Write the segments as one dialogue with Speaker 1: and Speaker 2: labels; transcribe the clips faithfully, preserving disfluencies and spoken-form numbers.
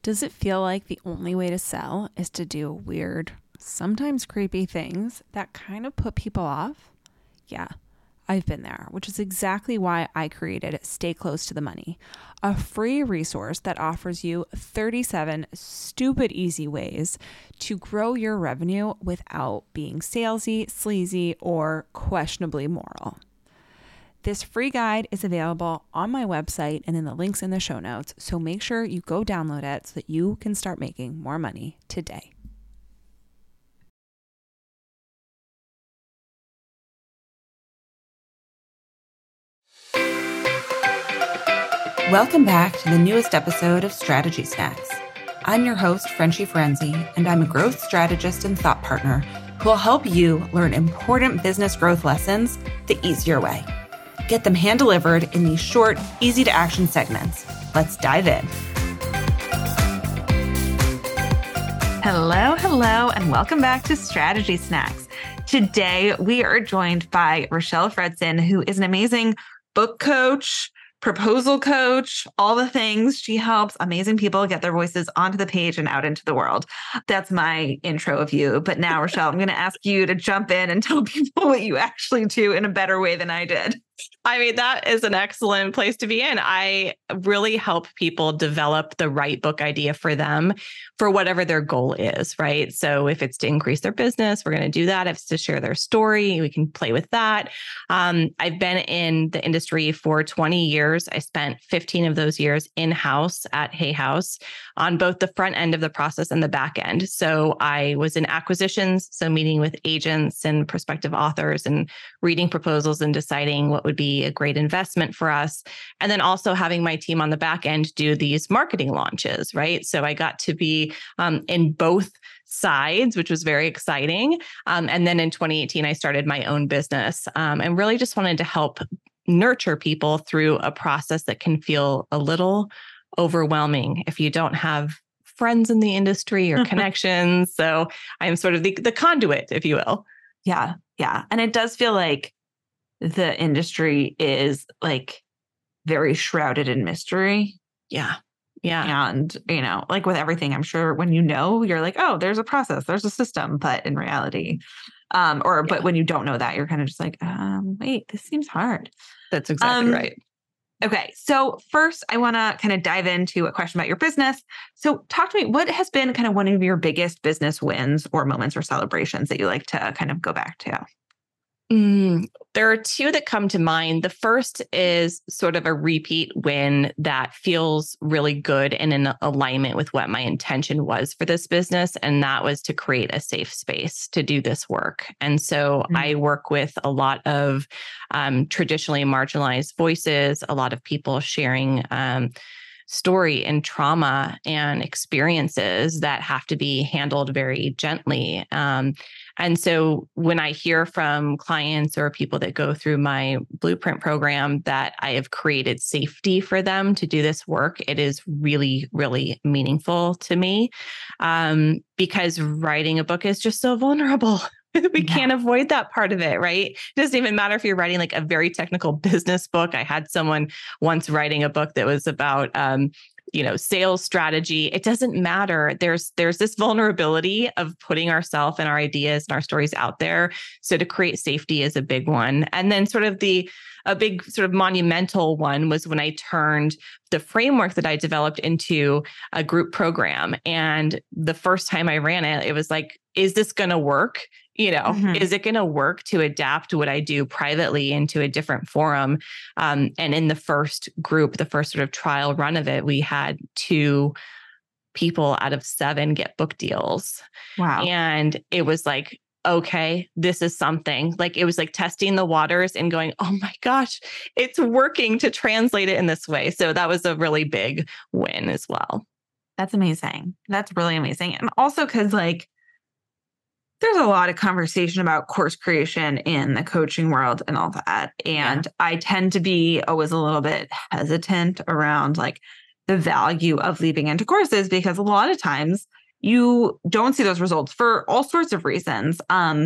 Speaker 1: Does it feel like the only way to sell is to do weird, sometimes creepy things that kind of put people off? Yeah, I've been there, which is exactly why I created Stay Close to the Money, a free resource that offers you thirty-seven stupid easy ways to grow your revenue without being salesy, sleazy, or questionably moral. This free guide is available on my website and in the links in the show notes, so make sure you go download it so that you can start making more money today. Welcome back to the newest episode of Strategy Snacks. I'm your host, Frenchie Ferenzi, and I'm a growth strategist and thought partner who will help you learn important business growth lessons the easier way. Get them hand-delivered in these short, easy-to-action segments. Let's dive in. Hello, hello, and welcome back to Strategy Snacks. Today, we are joined by Rochelle Fredson, who is an amazing book coach, proposal coach, all the things. She helps amazing people get their voices onto the page and out into the world. That's my intro of you. But now, Rochelle, I'm going to ask you to jump in and tell people what you actually do in a better way than I did.
Speaker 2: I mean, that is an excellent place to be in. I really help people develop the right book idea for them for whatever their goal is, right? So if it's to increase their business, we're going to do that. If it's to share their story, we can play with that. Um, I've been in the industry for twenty years. I spent fifteen of those years in-house at Hay House on both the front end of the process and the back end. So I was in acquisitions, so meeting with agents and prospective authors and reading proposals and deciding what would be a great investment for us. And then also having my team on the back end do these marketing launches, right? So I got to be um, in both sides, which was very exciting. Um, and then in twenty eighteen, I started my own business um, and really just wanted to help nurture people through a process that can feel a little overwhelming if you don't have friends in the industry or connections. So I'm sort of the, the conduit, if you will.
Speaker 1: Yeah, yeah. And it does feel like the industry is like very shrouded in mystery.
Speaker 2: Yeah. Yeah.
Speaker 1: And, you know, like with everything, I'm sure when you know, you're like, oh, there's a process, there's a system. But in reality, um, or, yeah. but when you don't know that, you're kind of just like, um, wait, this seems hard.
Speaker 2: That's exactly um, right.
Speaker 1: Okay. So first I want to kind of dive into a question about your business. So talk to me, what has been kind of one of your biggest business wins or moments or celebrations that you like to kind of go back to?
Speaker 2: Mm, there are two that come to mind. The first is sort of a repeat win that feels really good and in alignment with what my intention was for this business. And that was to create a safe space to do this work. And so mm-hmm. I work with a lot of um, traditionally marginalized voices, a lot of people sharing um, story and trauma and experiences that have to be handled very gently. Um, and so when I hear from clients or people that go through my blueprint program that I have created safety for them to do this work, it is really, really meaningful to me um, because writing a book is just so vulnerable. We yeah. can't avoid that part of it, right? It doesn't even matter if you're writing like a very technical business book. I had someone once writing a book that was about, um, you know, sales strategy. It doesn't matter. There's there's this vulnerability of putting ourselves and our ideas and our stories out there. So to create safety is a big one. And then sort of the a big sort of monumental one was when I turned the framework that I developed into a group program. And the first time I ran it, it was like, is this going to work? You know, mm-hmm. is it going to work to adapt what I do privately into a different forum? Um, and in the first group, the first sort of trial run of it, we had two people out of seven get book deals.
Speaker 1: Wow.
Speaker 2: And it was like, okay, this is something. Like it was like testing the waters and going, oh my gosh, it's working to translate it in this way. So that was a really big win as well.
Speaker 1: That's amazing. That's really amazing. And also because like, there's a lot of conversation about course creation in the coaching world and all that. And yeah. I tend to be always a little bit hesitant around like the value of leaping into courses because a lot of times you don't see those results for all sorts of reasons. Um,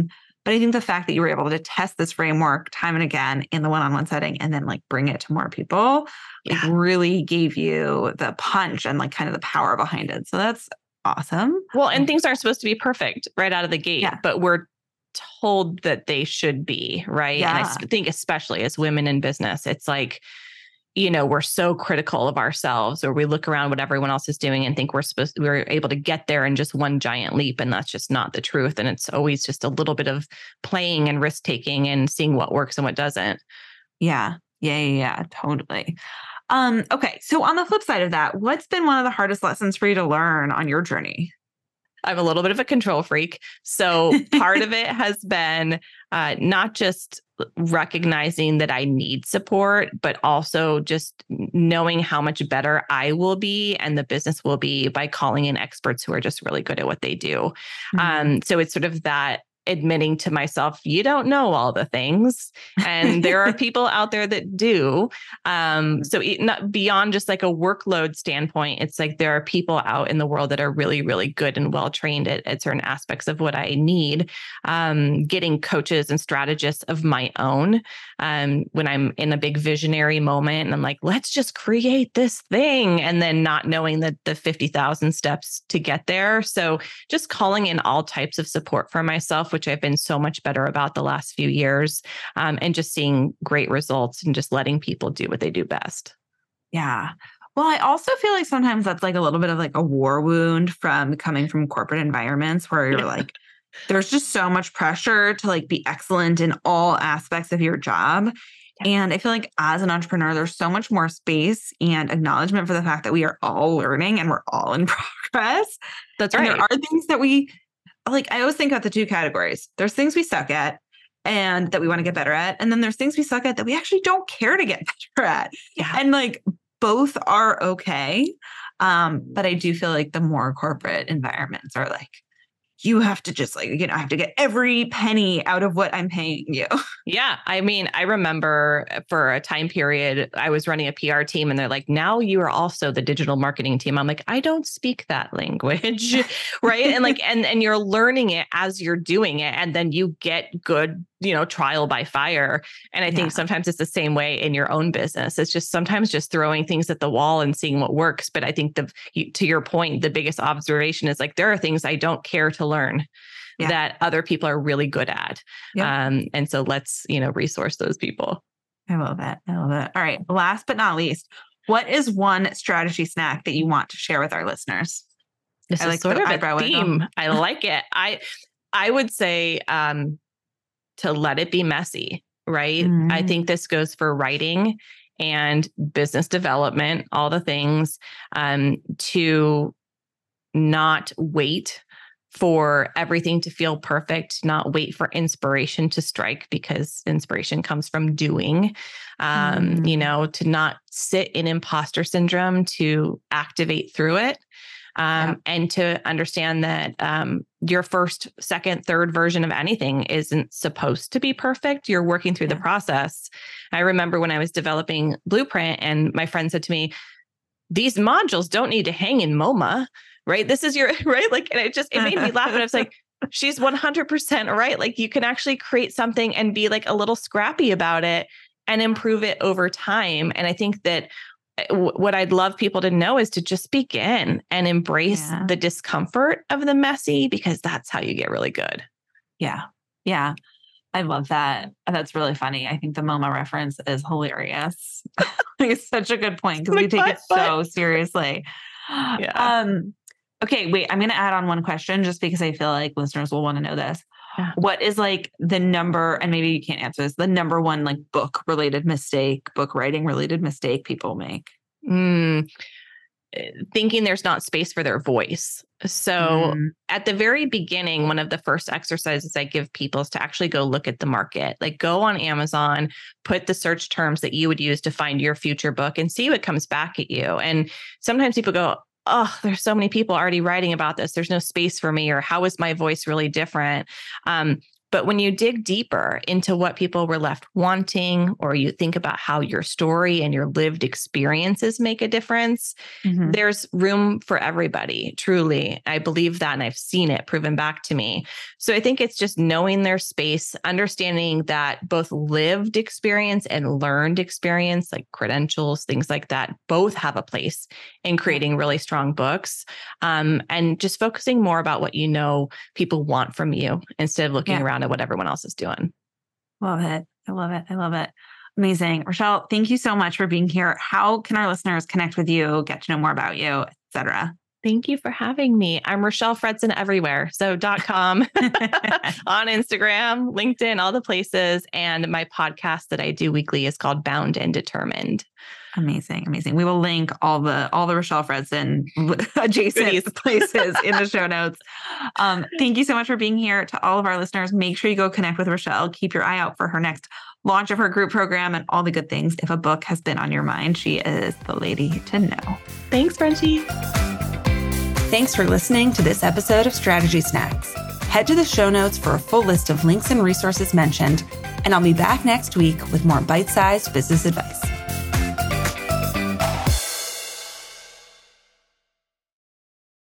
Speaker 3: But I think the fact that you were able to test this framework time and again in the one-on-one setting and then like bring it to more people,
Speaker 2: Yeah.
Speaker 3: like really gave you the punch and like kind of the power behind it. So that's awesome.
Speaker 2: Well, and things aren't supposed to be perfect right out of the gate,
Speaker 3: Yeah.
Speaker 2: but we're told that they should be, right?
Speaker 3: Yeah.
Speaker 2: And I think especially as women in business, it's like, you know, we're so critical of ourselves, or we look around what everyone else is doing and think we're supposed to, we're able to get there in just one giant leap. And that's just not the truth. And it's always just a little bit of playing and risk taking and seeing what works and what doesn't.
Speaker 3: Yeah. Yeah. Yeah. Yeah. Totally. Um, okay. So on the flip side of that, what's been one of the hardest lessons for you to learn on your journey?
Speaker 2: I'm a little bit of a control freak. So part of it has been uh, not just recognizing that I need support, but also just knowing how much better I will be and the business will be by calling in experts who are just really good at what they do. Mm-hmm. Um, so it's sort of that admitting to myself, you don't know all the things, and there are people out there that do. Um, so it, not beyond just like a workload standpoint, it's like there are people out in the world that are really, really good and well trained at, at certain aspects of what I need. Um, getting coaches and strategists of my own um, when I'm in a big visionary moment, and I'm like, let's just create this thing, and then not knowing that the fifty thousand steps to get there. So just calling in all types of support for myself, which I've been so much better about the last few years, um, and just seeing great results and just letting people do what they do best.
Speaker 3: Yeah. Well, I also feel like sometimes that's like a little bit of like a war wound from coming from corporate environments where you're like, there's just so much pressure to like be excellent in all aspects of your job. And I feel like as an entrepreneur, there's so much more space and acknowledgement for the fact that we are all learning and we're all in progress.
Speaker 2: That's
Speaker 3: and
Speaker 2: right.
Speaker 3: There are things that we like, I always think about the two categories. There's things we suck at and that we want to get better at. And then there's things we suck at that we actually don't care to get better at.
Speaker 2: Yeah.
Speaker 3: And like both are okay. Um, but I do feel like the more corporate environments are like, you have to just like, you know, I have to get every penny out of what I'm paying you.
Speaker 2: Yeah. I mean, I remember for a time period, I was running a P R team and they're like, now you are also the digital marketing team. I'm like, I don't speak that language. Right. And like, and, and you're learning it as you're doing it. And then you get good, you know, trial by fire. And I think
Speaker 3: Yeah.
Speaker 2: sometimes it's the same way in your own business. It's just sometimes just throwing things at the wall and seeing what works. But I think the, to your point, the biggest observation is like, there are things I don't care to learn. Yeah. That other people are really good at. Yeah. Um, and so let's, you know, resource those people.
Speaker 3: I love it. I love it. All right. Last but not least, what is one strategy snack that you want to share with our listeners?
Speaker 2: This
Speaker 3: I
Speaker 2: is
Speaker 3: like
Speaker 2: sort
Speaker 3: the
Speaker 2: of
Speaker 3: eyebrow
Speaker 2: a theme. I like it. I, I would say um, to let it be messy, right? Mm-hmm. I think this goes for writing and business development, all the things, um, to not wait for everything to feel perfect, not wait for inspiration to strike, because inspiration comes from doing, um, mm. you know, to not sit in imposter syndrome, to activate through it. Um, yeah. And to understand that um, your first, second, third version of anything isn't supposed to be perfect. You're working through yeah. the process. I remember when I was developing Blueprint and my friend said to me, these modules don't need to hang in MoMA. Right. This is your right. Like, and it just, it made me laugh. And I was like, she's one hundred percent right. Like you can actually create something and be like a little scrappy about it and improve it over time. And I think that w- what I'd love people to know is to just begin and embrace yeah. the discomfort of the messy, because that's how you get really good.
Speaker 3: Yeah. Yeah. I love that. That's really funny. I think the MoMA reference is hilarious. It's such a good point because we take it so seriously.
Speaker 2: Yeah.
Speaker 3: Um, Okay, wait, I'm going to add on one question just because I feel like listeners will want to know this. Yeah. What is like the number, and maybe you can't answer this, the number one like book related mistake, book writing related mistake people make?
Speaker 2: Mm, thinking there's not space for their voice. So mm. at the very beginning, one of the first exercises I give people is to actually go look at the market, like go on Amazon, put the search terms that you would use to find your future book and see what comes back at you. And sometimes people go, oh, there's so many people already writing about this. There's no space for me, or how is my voice really different? Um, But when you dig deeper into what people were left wanting, or you think about how your story and your lived experiences make a difference, mm-hmm. there's room for everybody, truly. I believe that, and I've seen it proven back to me. So I think it's just knowing their space, understanding that both lived experience and learned experience, like credentials, things like that, both have a place in creating really strong books, um, and just focusing more about what you know people want from you instead of looking yeah. around at what everyone else is doing.
Speaker 3: Love it. I love it. I love it. Amazing. Rochelle, thank you so much for being here. How can our listeners connect with you, get to know more about you, et cetera?
Speaker 2: Thank you for having me. I'm Rochelle Fredson everywhere. So .com on Instagram, LinkedIn, all the places. And my podcast that I do weekly is called Bound and Determined.
Speaker 3: Amazing. Amazing. We will link all the, all the Rochelle Fredson adjacent Goodies. places in the show notes. Um, thank you so much for being here. To all of our listeners, make sure you go connect with Rochelle. Keep your eye out for her next launch of her group program and all the good things. If a book has been on your mind, she is the lady to know.
Speaker 2: Thanks, Frenchie.
Speaker 3: Thanks for listening to this episode of Strategy Snacks. Head to the show notes for a full list of links and resources mentioned, and I'll be back next week with more bite-sized business advice.